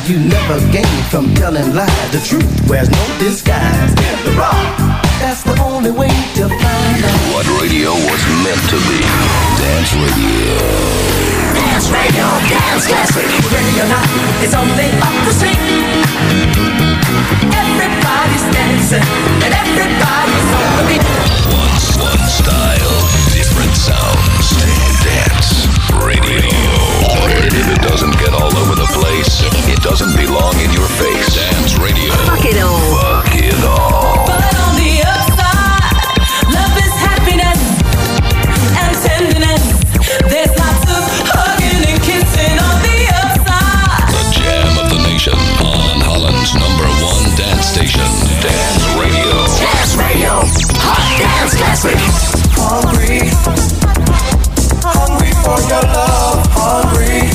you never gain from telling lies. The truth wears no disguise. Get the rock. That's the only way to find out what radio was meant to be. Dance radio. Dance radio, dance classic. Ready or not, it's only up the street. Everybody's dancing and everybody's on the beat. One style, different sounds. Dance radio. If it doesn't get all over the place, it doesn't belong in your face. Dance radio. Fuck it all. Fuck it all. But on the upside, love is happiness and tenderness. There's lots of hugging and kissing on the upside. The jam of the nation on Holland's #1 dance station. Dance radio. Dance radio. Hot dance classic. hungry. Hungry for your love, hungry.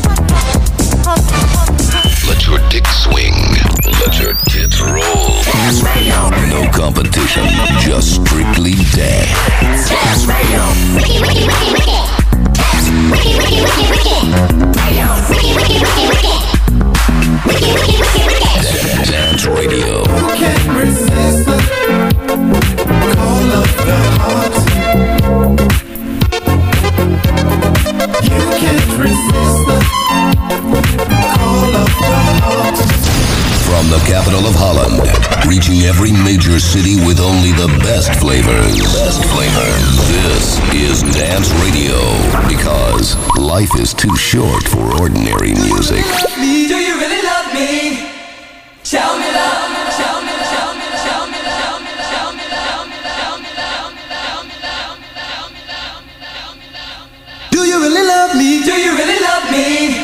Let your dick swing. Let your tits roll. Dance radio. No competition, just strictly dance. Dance radio. Wiki, wiki, wiki, wiki. Dance. Wiki, wiki, wiki, wiki. Radio. Wiki, wiki, wiki, wiki. Wiki, wiki, wiki, wiki. Dance radio. You can't resist the call of the heart. You can't resist the call of the heart. From the capital of Holland, reaching every major city with only the best flavors. Best flavors. This is Dance Radio, because life is too short for ordinary music. Do you really love me? Tell me love. Tell me, tell me, tell me, tell me, tell me, tell me, tell me, tell me, tell me, tell me, tell me, tell me, tell me. Do you really love me? Do you really love me?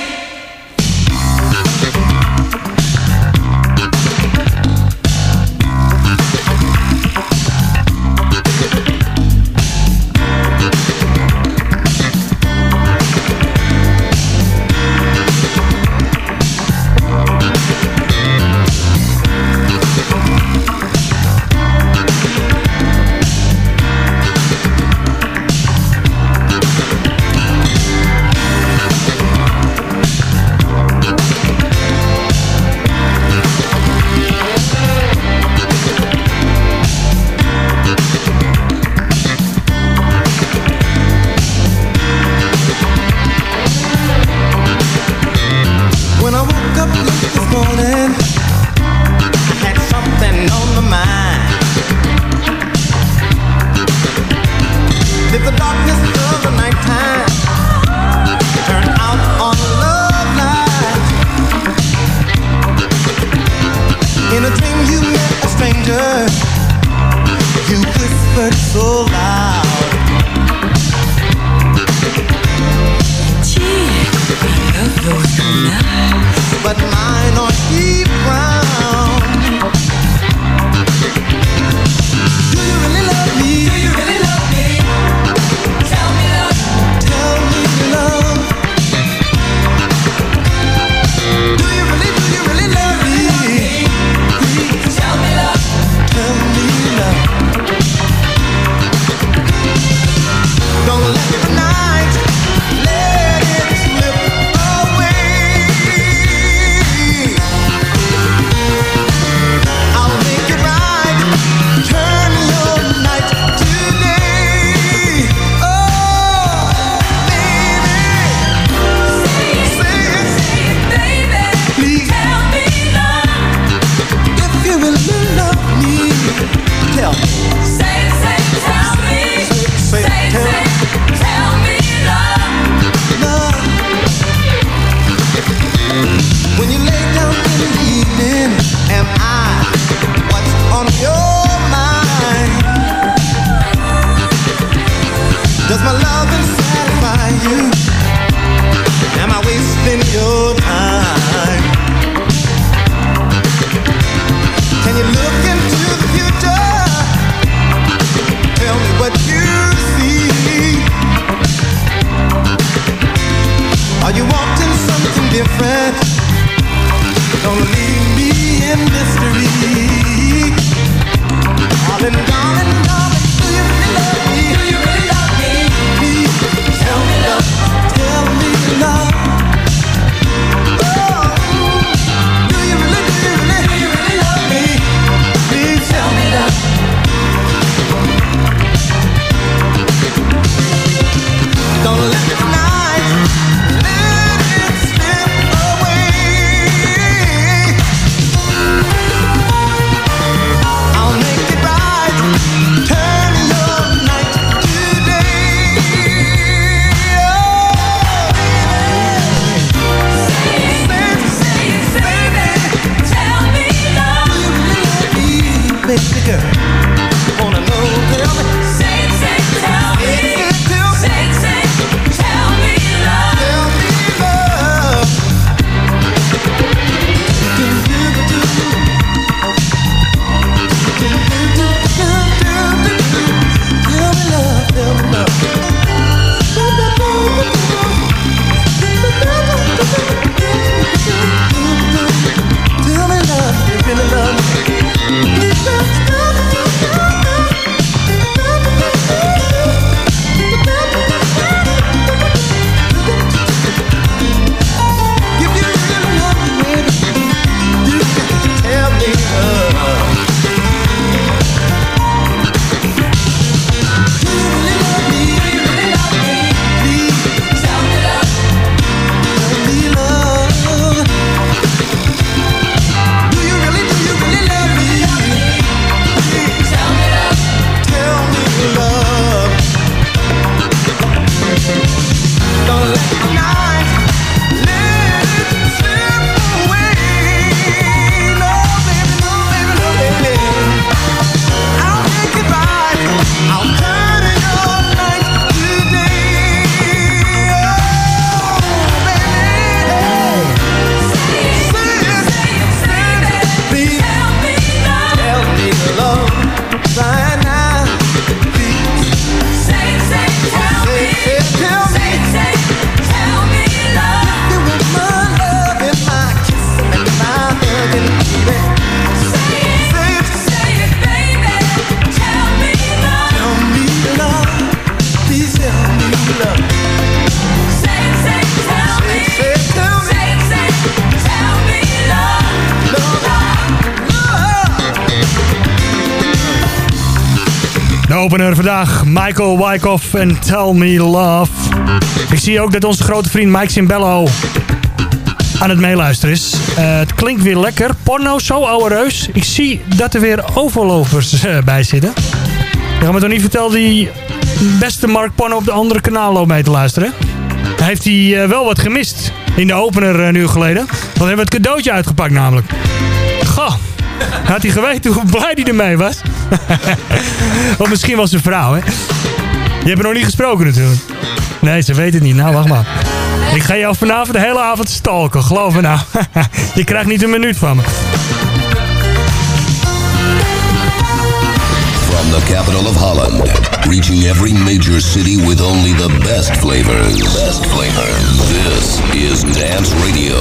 girl. Wanna know, tell me. Say, tell me. Say, tell me love. Tell me love. Do you do? Tell me love, tell me love. Tell me love, you really love me. Opener vandaag, Michael Wyckoff en Tell Me Love. Ik zie ook dat onze grote vriend Mike Cimbello aan het meeluisteren is. Het klinkt weer lekker. Porno, zo ouwe reus. Ik zie dat er weer overlopers bij zitten. Je gaat me toch niet vertellen die beste Mark Porno op de andere kanaal loopt mee te luisteren? Heeft hij wel wat gemist in de opener een uur geleden. Want we hebben het cadeautje uitgepakt namelijk. Goh, had hij geweten hoe blij hij ermee was? Of misschien was ze vrouw, hè? Je hebt er nog niet gesproken natuurlijk. Nee, ze weet het niet. Nou, wacht maar. Ik ga jou vanavond de hele avond stalken, geloof me nou. Je krijgt niet een minuut van me. From the capital of Holland, reaching every major city with only the best flavors. Best flavors. This is Dance Radio.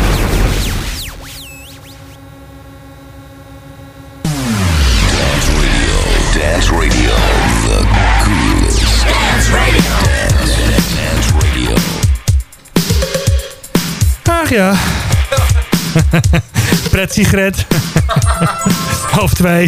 Dance Radio, the coolest. Dance Radio. Dance Radio. Ach ja. Pret-sigaret. Half 2.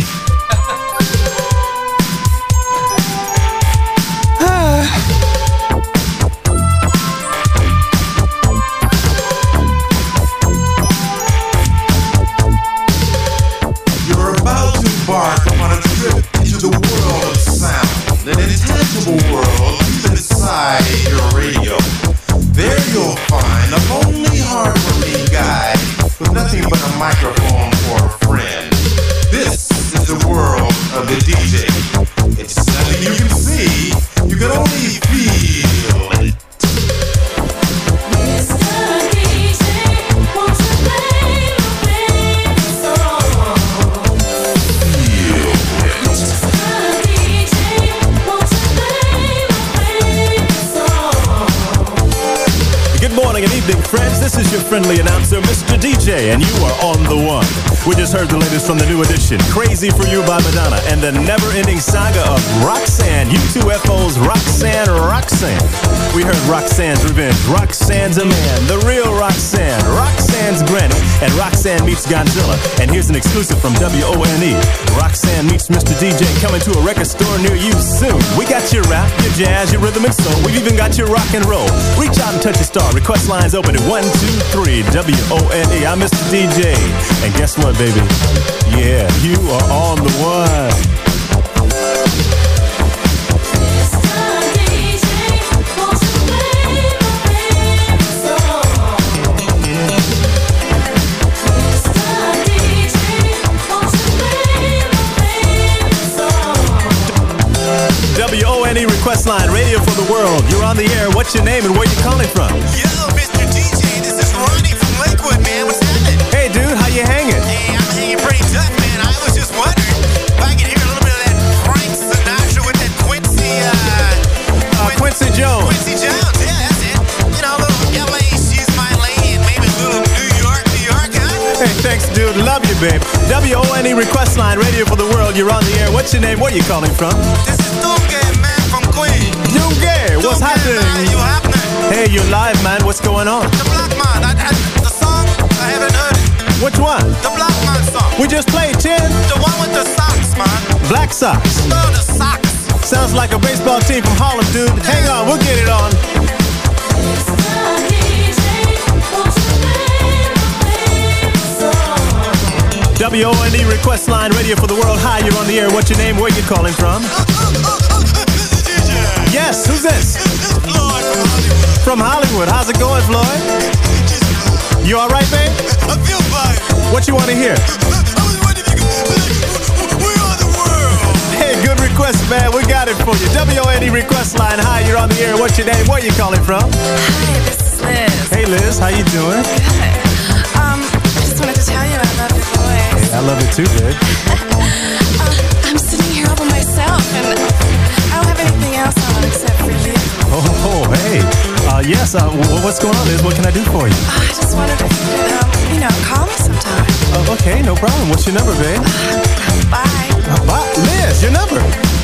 You're about to embark on a trip into the world of sound, an intangible world deep inside your radio. There you'll find a lonely, hard-working guy with nothing but a microphone for a friend. This is the world of the DJ. It's nothing you can see, you can only feel it. Good evening, friends. This is your friendly announcer, Mr. DJ, and you are on the one. We just heard the latest from the new edition, Crazy For You by Madonna, and the never-ending saga of Roxanne, U2FO's Roxanne. We heard Roxanne's Revenge, Roxanne's a Man, the real Roxanne, Roxanne's Granny, and Roxanne meets Godzilla. And here's an exclusive from WONE. Roxanne meets Mr. DJ coming to a record store near you soon. We got your rap, your jazz, your rhythm and soul. We've even got your rock and roll. Reach out and touch a star. Request lines open at 123 WONE. I'm Mr. DJ. And guess what, baby? Yeah, you are on the one. request line, radio for the world. You're on the air. What's your name and where you calling from? Yo, Mr. DJ, this is Ronnie from Lakewood, man. What's happening? Hey, dude, how you hanging? Hey, I'm hanging pretty tough, man. I was just wondering if I could hear a little bit of that Frank Sinatra with that Quincy Jones. Quincy Jones, yeah, that's it. You know, a little LA, she's my lady, and maybe a little New York, huh? Hey, thanks, dude. Love you, babe. WONE request line, radio for the world. You're on the air. What's your name? Where are you calling from? This is Dunga, man, from Queen. Dunga, what's happening? You happening? Hey, you're live, man. What's going on? The Black Man. The song, I haven't heard it. Which one? The Black Man song. We just played, Chin. The one with the socks, man. Black Sox. Oh, the socks. Sounds like a baseball team from Harlem, dude. Hang on, we'll get it on. WONE request line, radio for the world. Hi, you're on the air. What's your name? Where you calling from? Yes, who's this? Floyd from Hollywood. From Hollywood. How's it going, Floyd? You all right, babe? I feel fine. What you want to hear? I was wondering if you could, we're on the world. Hey, good request, man. We got it for you. WONE request line. Hi, you're on the air. What's your name? Where you calling from? Hi, this is Liz. Hey, Liz. How you doing? Good. I just wanted to tell you I love your voice. Hey, I love it too, babe. I'm sitting here all by myself, and I don't have anything else on except for you. Oh, hey. Yes, what's going on, Liz? What can I do for you? I just wondered if you could, call me sometime. Oh, okay, no problem. What's your number, babe? Bye. Bye. Liz, your number.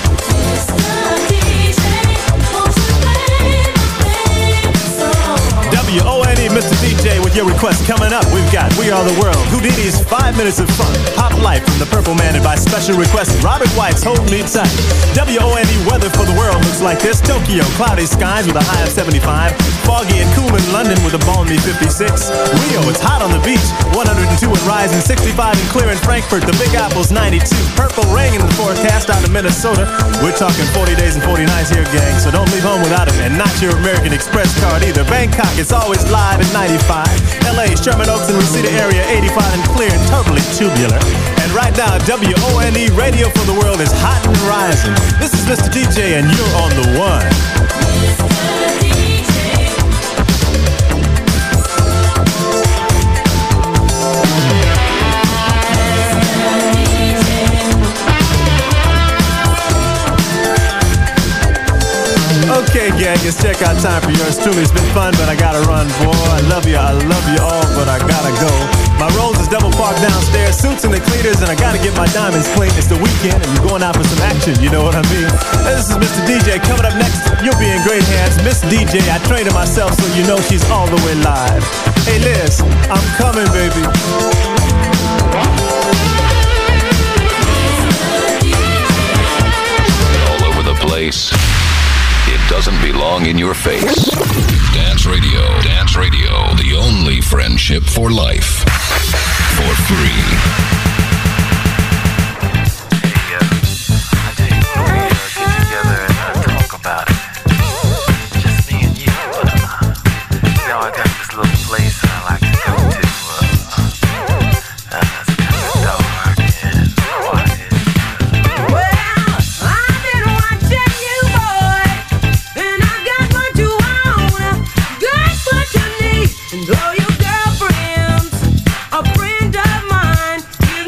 WONE, Mr. DJ, with your request coming up. We've got We Are the World, Houdini's 5 Minutes of Fun, Pop Life from the Purple Man, and by special request, Robert White's Hold Me Tight. WONE weather for the world looks like this. Tokyo, cloudy skies with a high of 75. Foggy and cool in London with a balmy 56. Rio, it's hot on the beach, 102 and rising, 65 and clear in Frankfurt. The Big Apple's 92. Purple rain in the forecast out of Minnesota. We're talking 40 days and 40 nights here, gang, so don't leave home without it, and not your American Express card either. Bangkok, it's always live at 95. LA, Sherman Oaks and Reseda area, 85 and clear and totally tubular. And right now, WONE radio for the world is hot and rising. This is Mr. DJ and you're on the one. Mr. DJ. Okay, gang, it's checkout time for yours truly. It's been fun, but I gotta run, boy. I love you all, but I gotta go. My Rolls is double parked downstairs, suits and the cleaners, and I gotta get my diamonds clean. It's the weekend, and we're going out for some action, you know what I mean? This is Mr. DJ. Coming up next, you'll be in great hands. Miss DJ, I trained her myself, so you know she's all the way live. Hey, Liz, I'm coming, baby. All over the place. It doesn't belong in your face. Dance Radio, the only friendship for life. For free. Hey, I tell you what, we get together and talk about it. Just me and you, but I got this little place that I like to go to. That's kind of dark and quiet. Well, I've been watching you, boy, and I got what you want, got what you need, and all your girlfriends, a friend of mine, you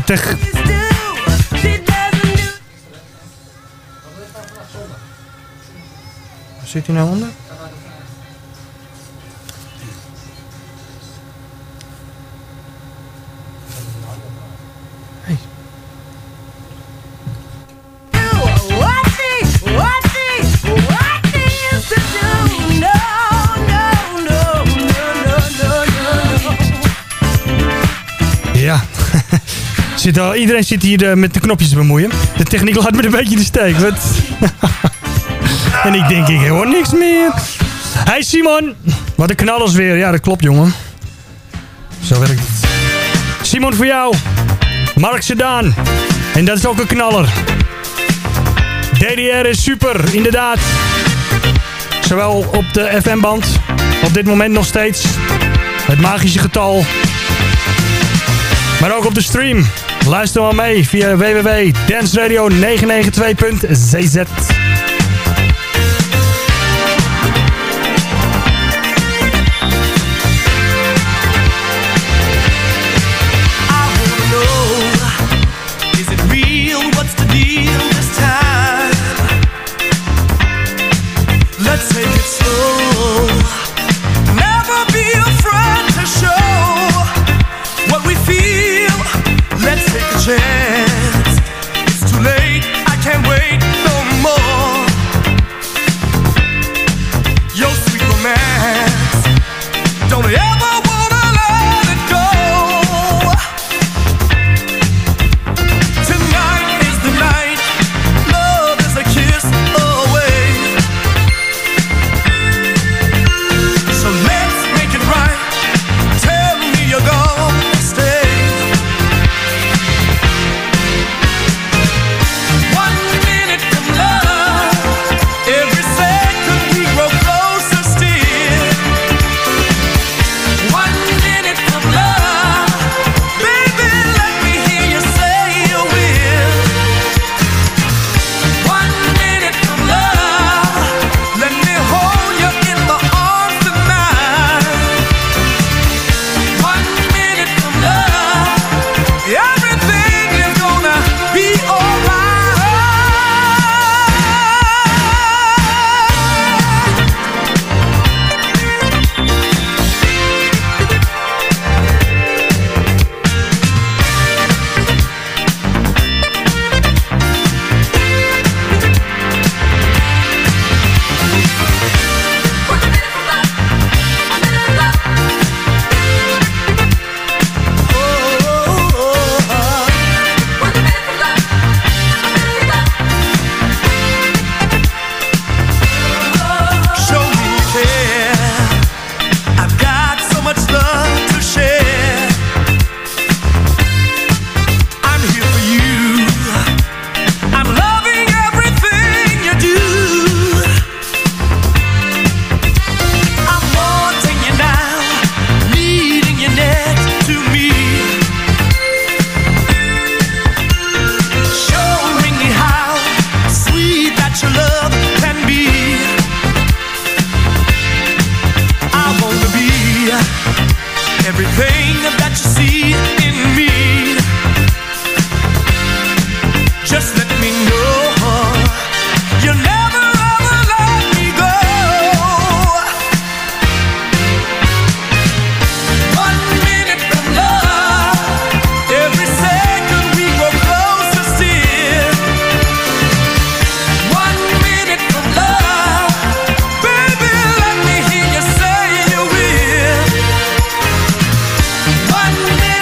30. Zit hij nou onder? Hey. Ja. Iedereen zit hier met de knopjes te bemoeien. De techniek laat me een beetje in de steek. Wat? En ik denk, ik hoor niks meer. Hey Simon. Wat een knallers weer. Ja, dat klopt, jongen. Zo werkt het. Simon, voor jou. Mark Sedan. En dat is ook een knaller. DDR is super, inderdaad. Zowel op de FM-band. Op dit moment nog steeds. Het magische getal. Maar ook op de stream. Luister maar mee via www.danceradio992.cz. Let's take it slow. Never be afraid to show what we feel. Let's take a chance. It's too late, I can't wait no more. Your sweet romance, don't ever wanna let it go. Tonight is the night, love is a kiss away. So let's make it right. Tell me you're gonna stay. One minute from love, every second we grow closer still. One minute from love, baby, let me hear you say you will. One minute from love, let me hold you in my arms tonight. One minute from love, everything is gonna be alright. Show me you care. I've got so much love to share. I'm here for you. I'm loving everything you do. I'm wanting you now, needing you next to me. Showing me how sweet that your love can be. I wanna be everything that you see in me. Just let me know you never ever let me go. One minute from love, every second we grow closer still. One minute from love, baby, let me hear you say you will. One minute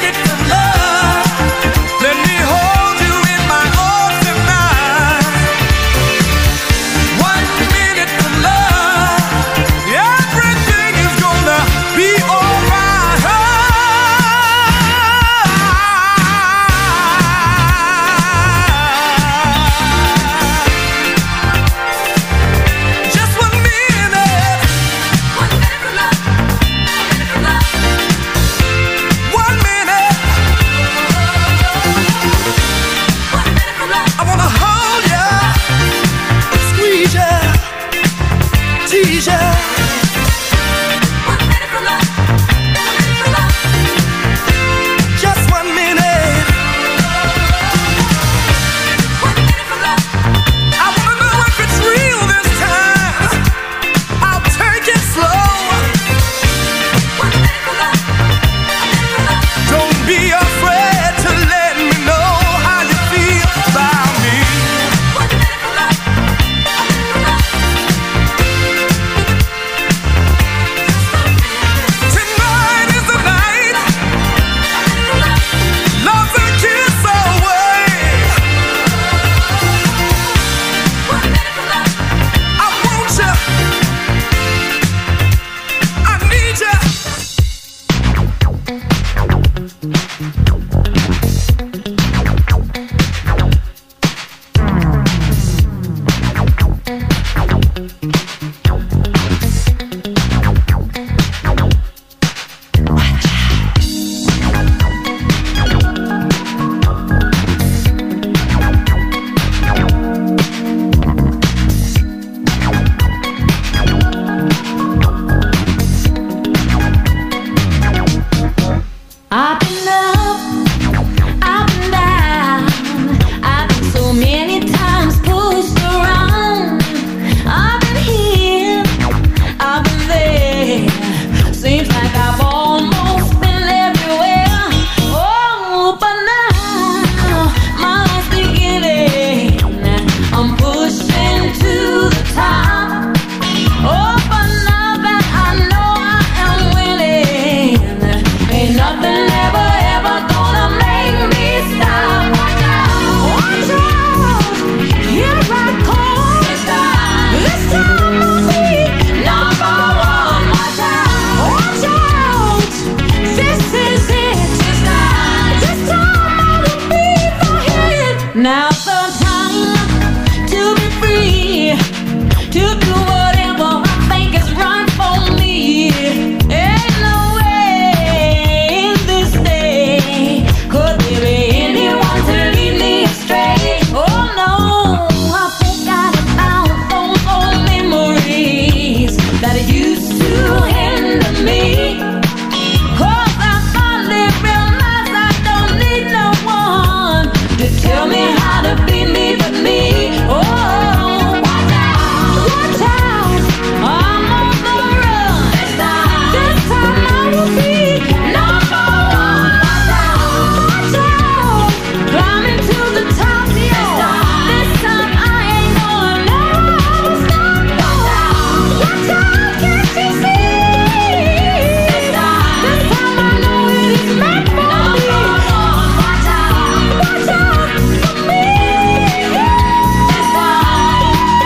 I've been up, I've been down, I've been so many times pushed around. I've been here, I've been there. Seems like I've almost been everywhere. Oh, but now my life's beginning. I'm pushing to the top. Oh, but now that I know I am winning, ain't nothing ever, ever gonna make me stop. Watch out, here I come. This time I'll be number one. Watch out, this is it. This time I will be the hit. Now's the time to be free, to do whatever I think is right for me. Ain't no way in this day could there be anyone to lead me astray. Oh no, I forgot about those old memories that used to hinder me. 'Cause I finally realized I don't need no one to tell me how to be me but me. Oh, watch out, I'm on the run. This time I will be number one. Watch out, climbing to the top. This time I ain't gonna never stop. Watch out, can't you see? This time I know it is meant for me. Watch out for me. This time.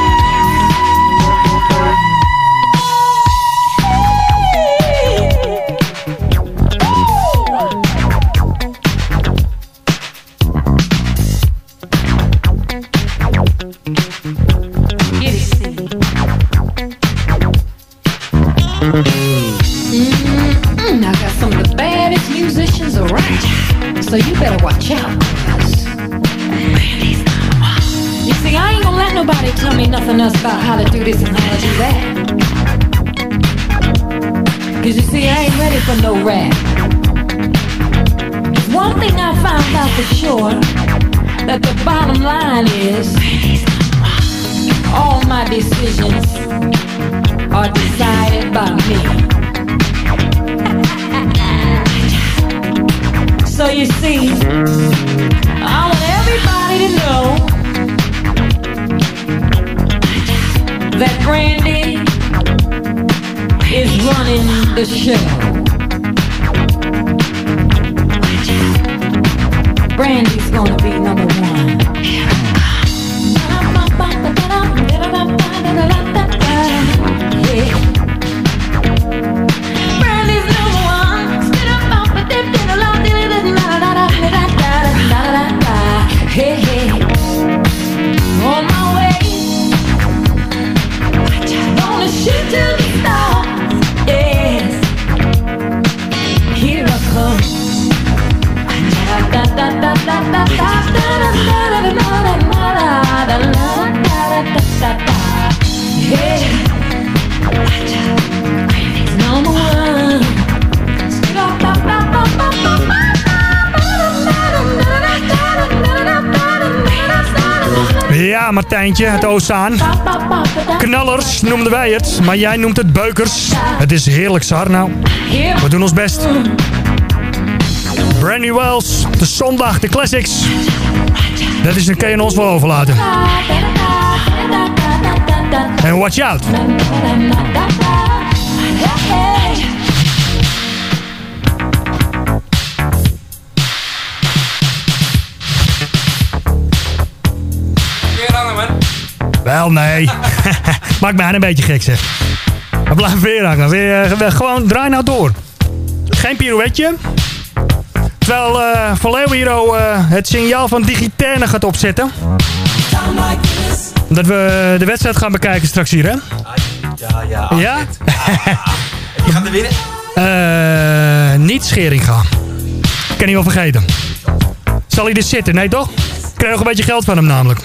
Get it, see. I got some of the baddest musicians around, so you better watch out. 'Cause you see, I ain't gonna let nobody tell me nothing else about how to do this and how to do that. 'Cause you see, I ain't ready for no rap. One thing I found out for sure, that the bottom line is all my decisions are decided by me. So you see, I want everybody to know that Brandy is running the show. Brandy's gonna be number one. Yeah. Brandy's number one. Hey, hey. On my way. Gonna shoot to the stars. Yes. Here I come. Number one. Ja, Martijntje, het Oceaan. Knallers noemden wij het, maar jij noemt het beukers. Het is heerlijk, Sar. Nou, we doen ons best. Brandy Wells, de zondag, de classics. Dat is een kun je ons wel overlaten. En watch out. Wel, nee. Maakt mij een beetje gek, zeg. We blijven weer hangen. Gewoon, draai nou door. Geen pirouetje. Terwijl Van Leeuwen het signaal van Digiterne gaat opzetten. Dat we de wedstrijd gaan bekijken straks hier, hè? Ja? Ja? Wie gaat er winnen? Niet Scheringa. Kan hij wel vergeten. Zal hij dus zitten? Nee, toch? Ik krijg nog een beetje geld van hem namelijk.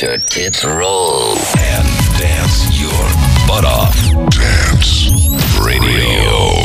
your tits roll. And dance your butt off. Dance Radio.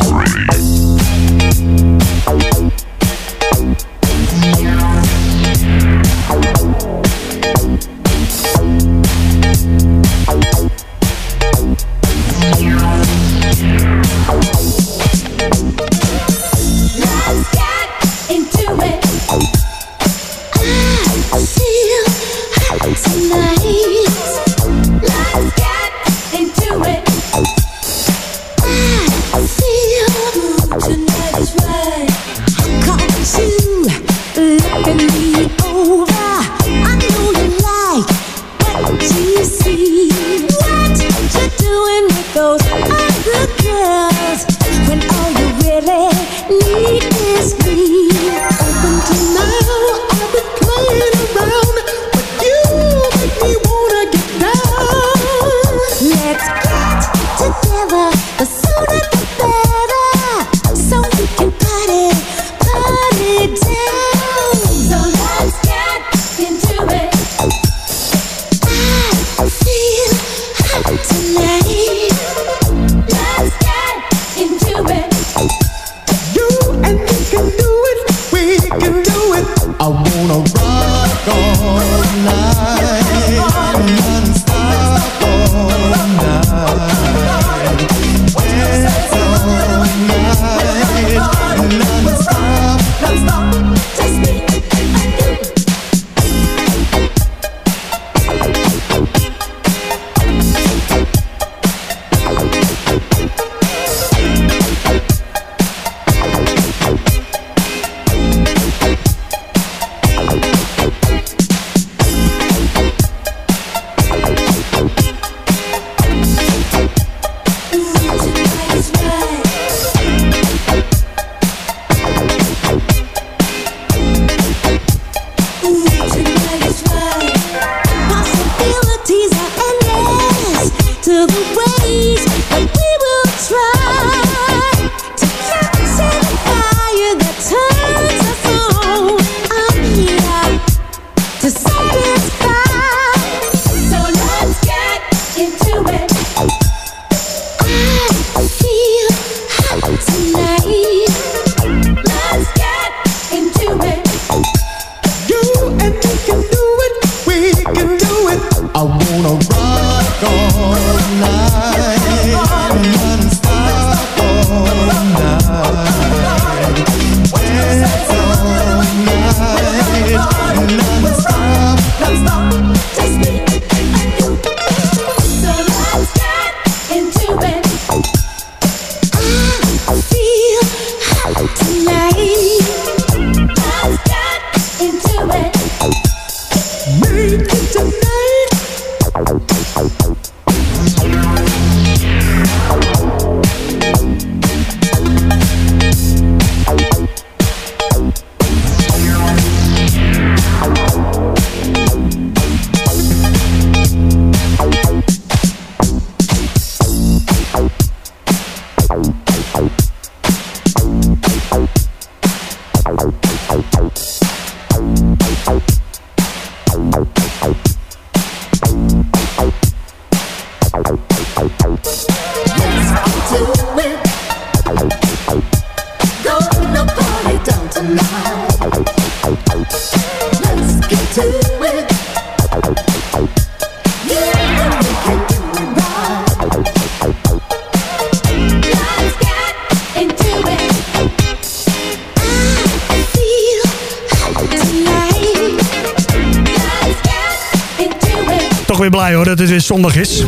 Toch weer blij hoor dat het weer zondag is.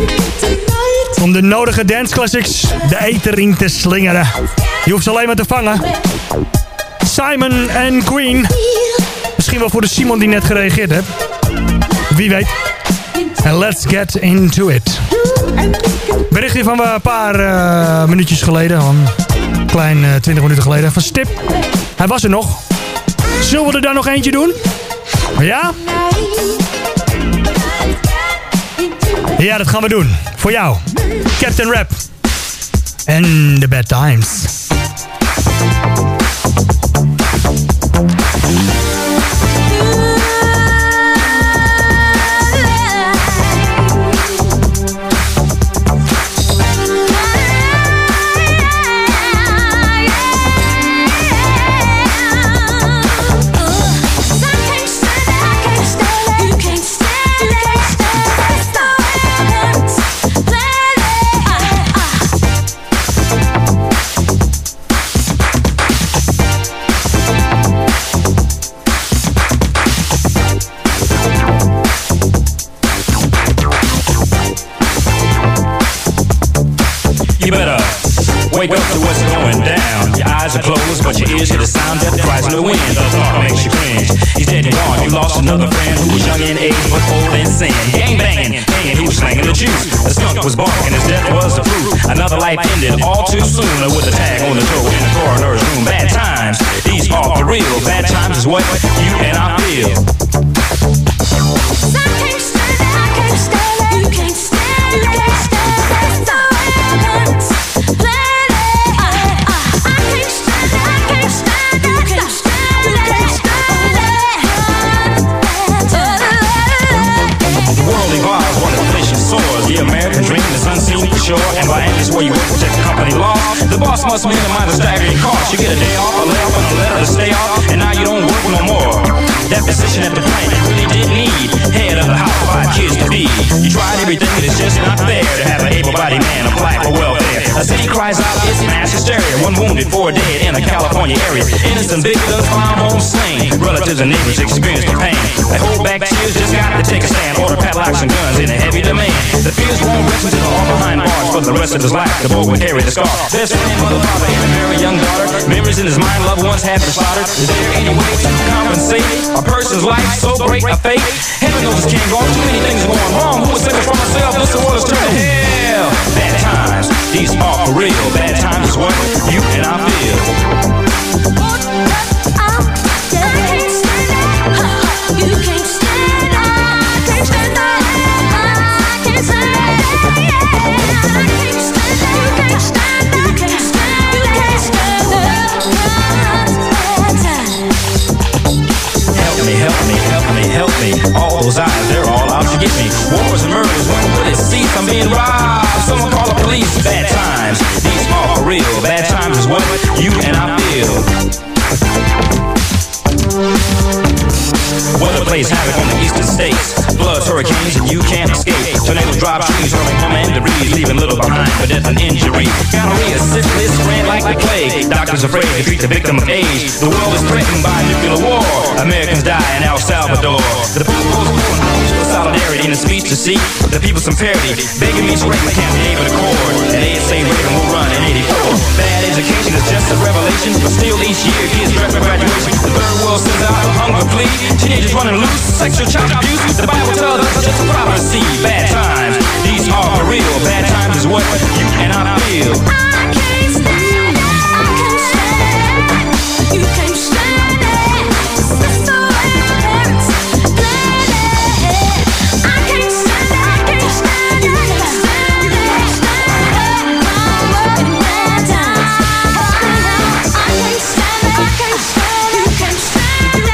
Om de nodige dance classics de ether in te slingeren. Je hoeft ze alleen maar te vangen. Simon en Queen. Misschien wel voor de Simon die net gereageerd heeft. Wie weet. En let's get into it. Berichtje van een paar minuutjes geleden. Een klein 20 minuten geleden. Van Stip. Hij was er nog. Zullen we er dan nog eentje doen? Ja? Ja, dat gaan we doen. Voor jou. Captain Rap. En The Bad Times. wake up to what's going down. Your eyes are closed, but your ears hear the sound. Death cries in the wind. The thought makes you cringe. He's dead and gone. You lost another friend who was young in age but old in sin. Gang banging, hanging, he was slanging the juice. The skunk was barking, his death was the proof. Another life ended all too soon with a tag on the toe in the coroner's room. Bad times, these are for real. Bad times is what you and I feel. The American dream is unseen for sure, and by any where you work to protect the company law. The boss must minimize the staggering cost. You get a day off, a layoff, and a letter to stay off, and now you don't work no more. That position at the plant you really didn't need. Head of the house, 5 kids to feed. You tried everything, and it's just not fair to have an able-bodied man apply for welfare. A city cries out, it's mass hysteria. 1 wounded, 4 dead in a California area. Innocent victims found home slain. Relatives and neighbors experience the pain. They hold back tears, just got to take a stand. Order padlocks and guns in a heavy demand. The fears won't rest until all behind bars for the rest of his life. The boy will carry the scar. Best friend, mother, father, and a very young daughter. Memories in his mind, loved ones have been slaughtered. Is there any way to compensate a person's life so great a fate? Heaven knows this can't go on. Too many things going wrong. Who would save it from myself? This world is turning to hell. Bad times, these are for real. Bad times is what you and I feel. You can't stand it. I can't stand it. I can't stand it. Help me, all those eyes, they're all out to get me. Wars and murders, when will it cease? I'm being robbed, someone call the police. Bad times, these are for real. Bad times is what you and I feel. Weather plays havoc on the eastern states. Floods, hurricanes, and you can't escape. Tornadoes drop trees, hurling home and debris, leaving little behind for death and injury. Gonorrhea, syphilis, spread like the plague. Doctors afraid to treat the victim of age. The world is threatened by nuclear war. Americans die in El Salvador. The people's calling for solidarity in a speech to seek the people some parity. Begging me to break my Camp David Accord. And they say Reagan will run in 84. Bad education is just a revelation, but still each year kids draft for graduation. The third world sends out a hunger plea. Teenagers running loose, sexual child abuse. The Bible tells us it's just a prophecy. Bad times, these are for real. Bad times is what you and I feel. I can't stand it. I can't stand it. You can't stand it. It's so hurts. I can't stand it. I can't stand it. I can't stand it. Bad times. I can't stand it. I can't stand it. You can't stand it.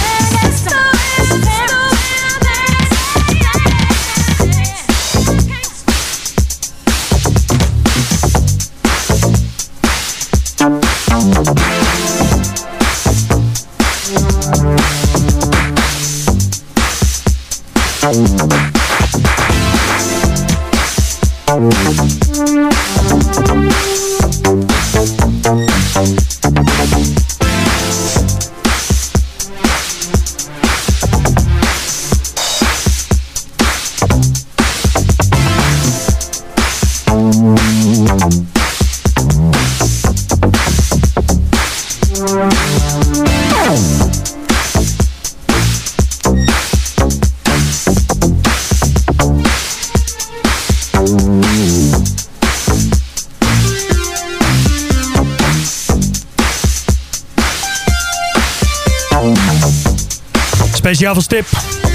Speciaal van Stip.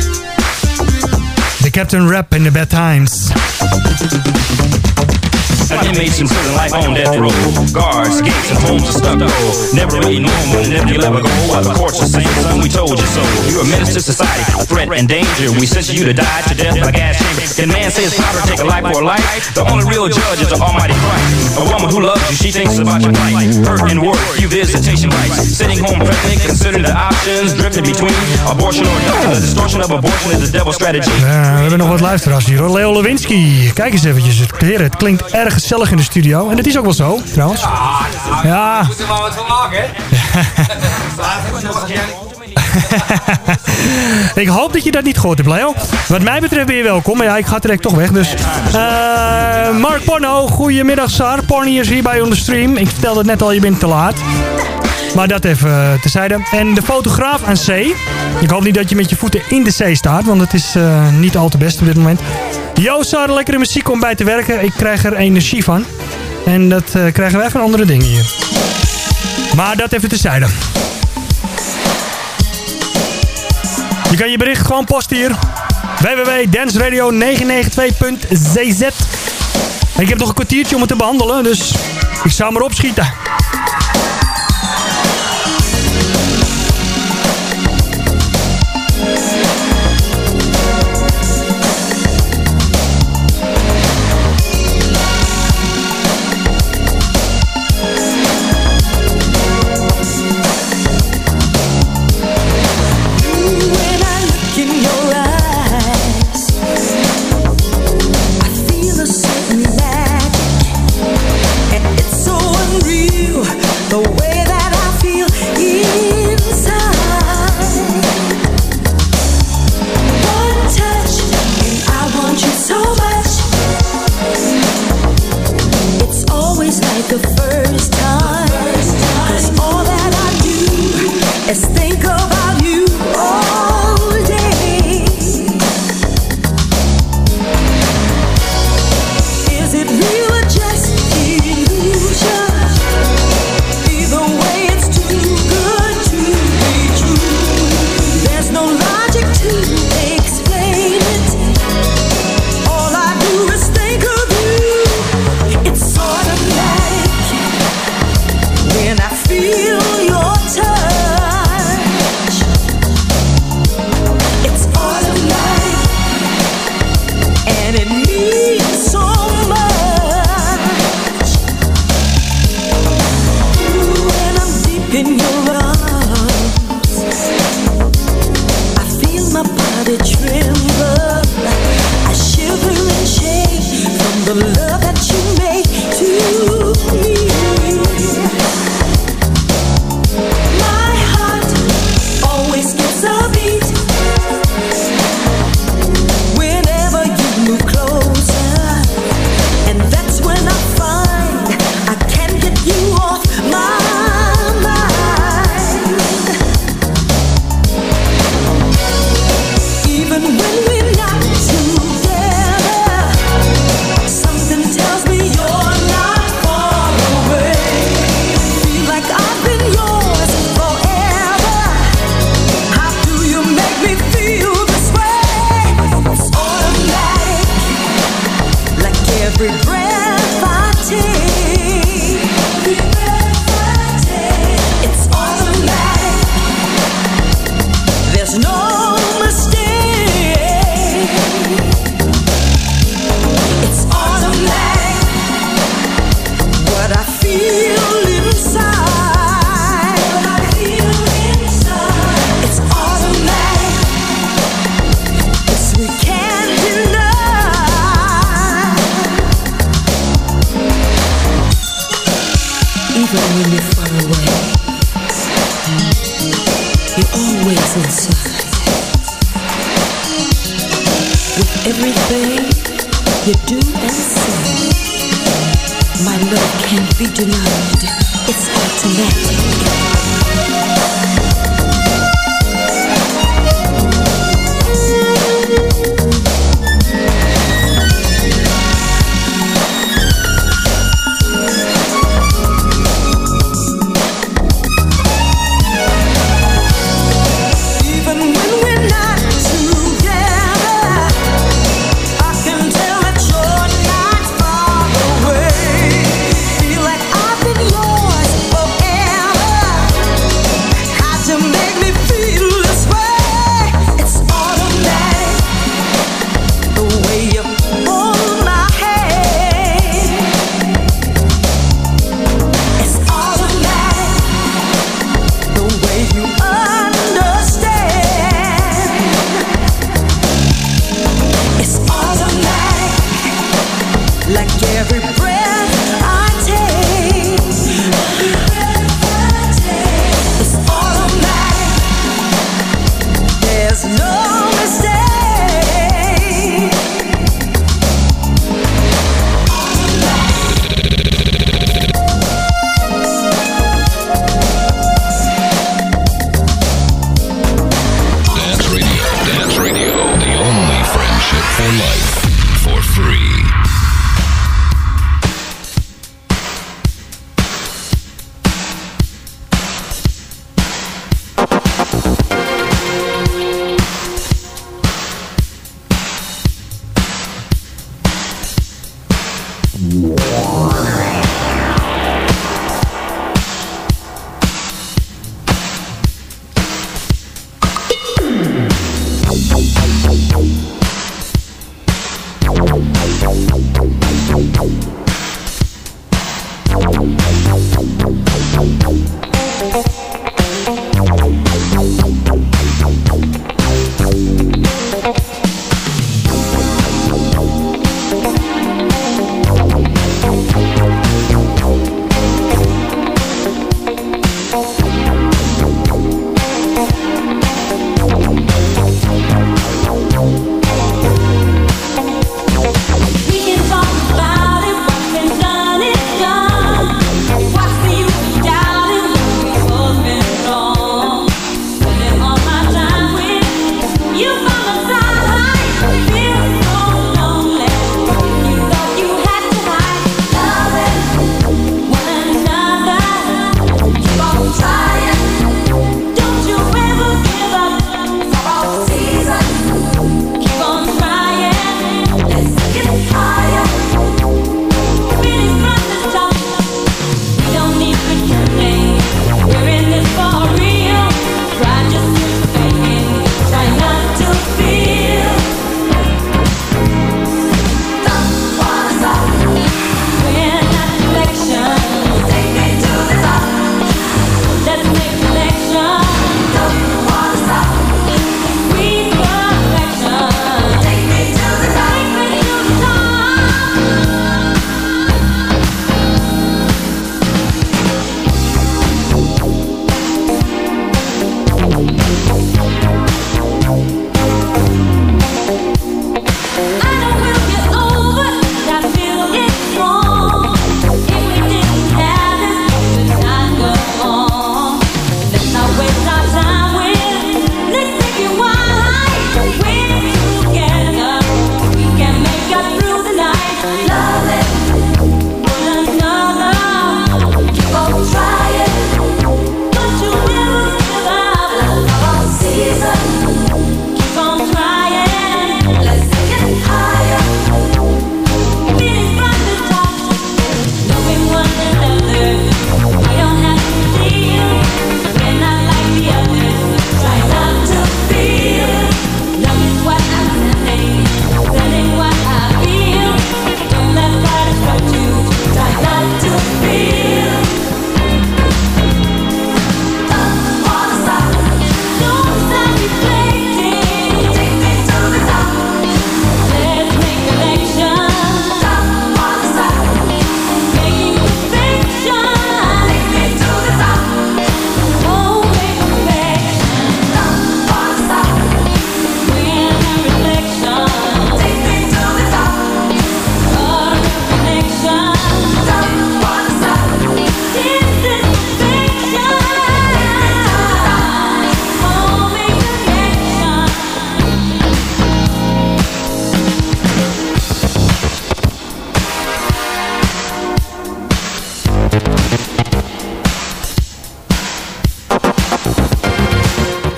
The Captain Rap in the Bad Times. Inmates in prison life on death row. Guards, gates, and homes are stuck though. Never really normal, never you'll ever go. While the courts are saying, son, we told you so. You're a menace to society, a threat and danger. We sent you to die to death by gas chamber. Can man say it's proper to take a life for a life? The only real judge is the Almighty Christ. A woman who loves you, she thinks about your plight. Hurt and work, few visitation rights. Sitting home pregnant, considering the options. Drifting between abortion or death. The distortion of abortion is the devil's strategy. We hebben nog wat luisteraars hier hoor. Leo Lewinsky. Kijk eens eventjes. Het klinkt erg gezellig in de studio. En dat is ook wel zo, trouwens. Ja. Moet er maar wat van maken, hè? Ik hoop dat je dat niet gehoord hebt, Leo. Wat mij betreft ben je welkom. Maar ja, ik ga direct toch weg. Dus. Mark Porno, goedemiddag Sar. Porny is hier bij on the stream. Ik vertelde het net al, je bent te laat. Maar dat even terzijde. En de fotograaf aan zee. Ik hoop niet dat je met je voeten in de zee staat. Want het is niet al te best op dit moment. Yo Sar, lekkere muziek om bij te werken. Ik krijg er energie van. En dat krijgen wij van andere dingen hier. Maar dat even terzijde. Je kan je bericht gewoon posten hier. www.danceradio992.cz. Ik heb nog een kwartiertje om het te behandelen. Dus ik zou maar opschieten.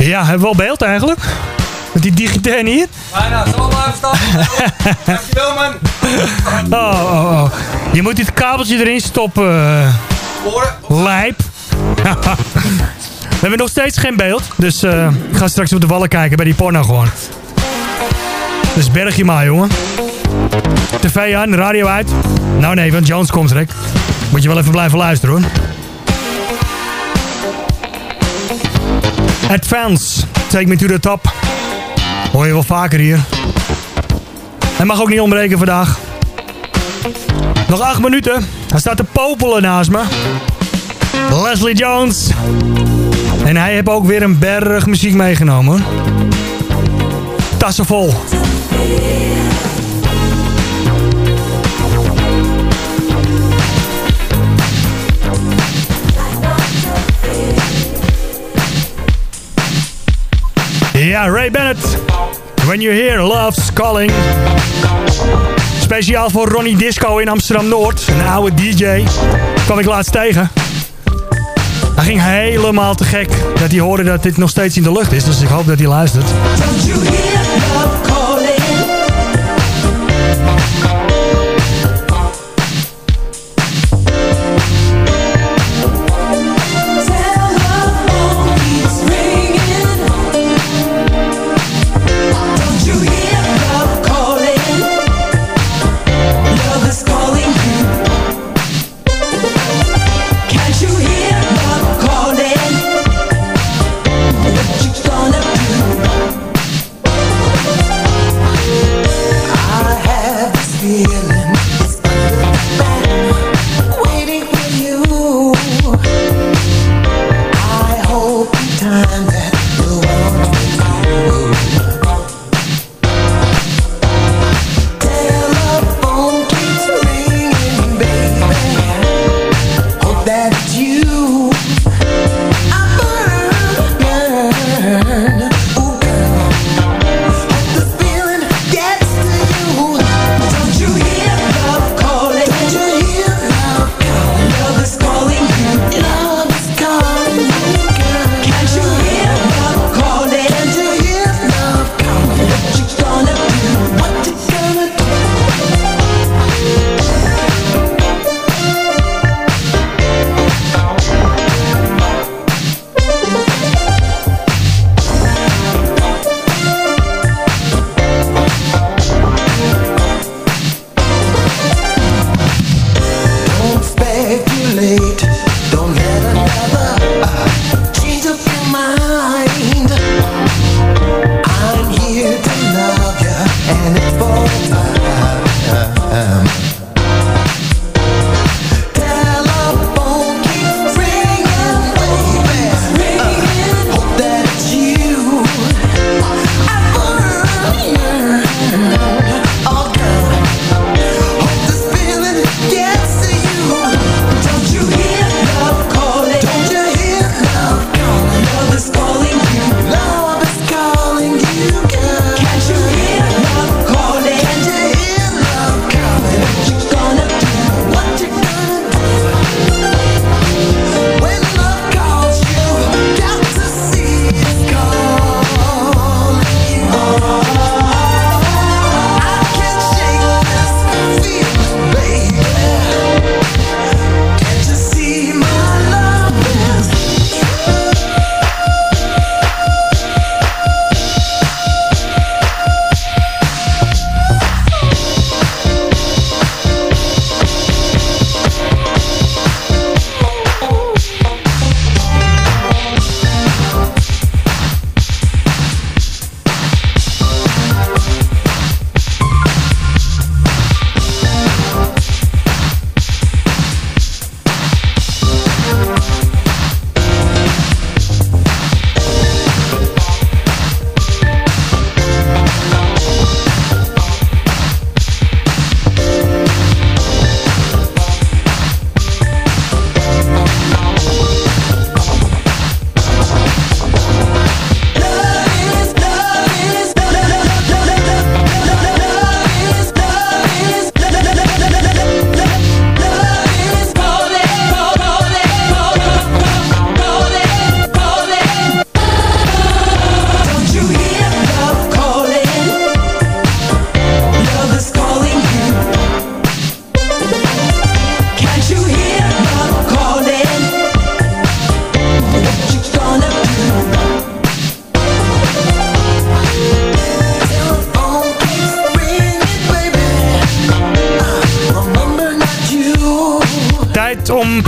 Ja, hebben we wel beeld eigenlijk? Met die digitaal hier. Bijna, zal maar even staan. Dankjewel, man. Oh. Je moet dit kabeltje erin stoppen. Lijp. We hebben nog steeds geen beeld. Dus ik ga straks op de wallen kijken bij die porno gewoon. Dus berg je maar, jongen. TV aan, radio uit. Nou nee, want Jones komt direct. Moet je wel even blijven luisteren, hoor. Advance, Take Me To The Top. Hoor je wel vaker hier. Hij mag ook niet ontbreken vandaag. Nog 8 minuten. Hij staat te popelen naast me. Leslie Jones. En hij heeft ook weer een berg muziek meegenomen. Tassen vol. Ja, Ray Bennett. When You Hear Love's Calling. Speciaal voor Ronnie Disco in Amsterdam-Noord. Een oude DJ. Kwam ik laatst tegen. Hij ging helemaal te gek dat hij hoorde dat dit nog steeds in de lucht is. Dus ik hoop dat hij luistert. Don't you hear love calling?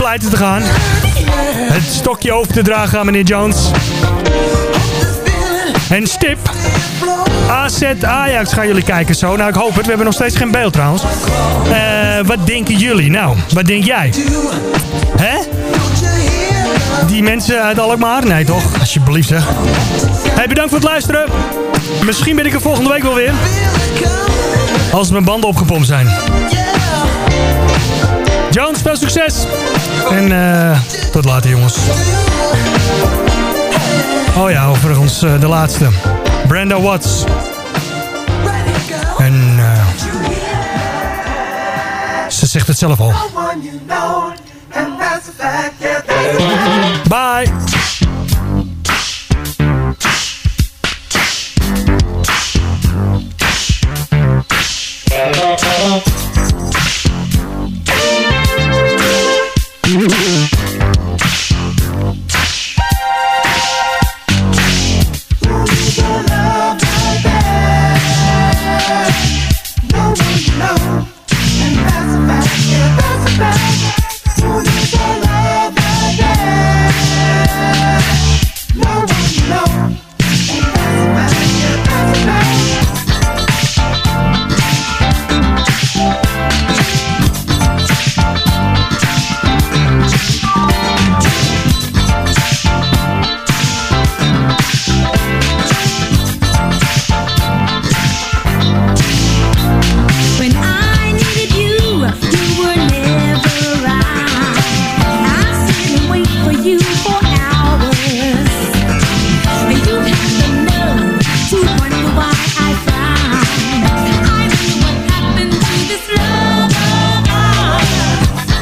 pleiten te gaan. Het stokje over te dragen aan meneer Jones. En stip. AZ Ajax gaan jullie kijken zo. Nou, ik hoop het. We hebben nog steeds geen beeld trouwens. Wat denken jullie? Nou, wat denk jij? Hè? Die mensen uit Alkmaar? Nee toch? Alsjeblieft zeg. Hey, bedankt voor het luisteren. Misschien ben ik er volgende week wel weer. Als mijn banden opgepompt zijn. Jones, veel succes. En tot later jongens. Oh ja, overigens de laatste. Brenda Watts. En ze zegt het zelf al. Bye.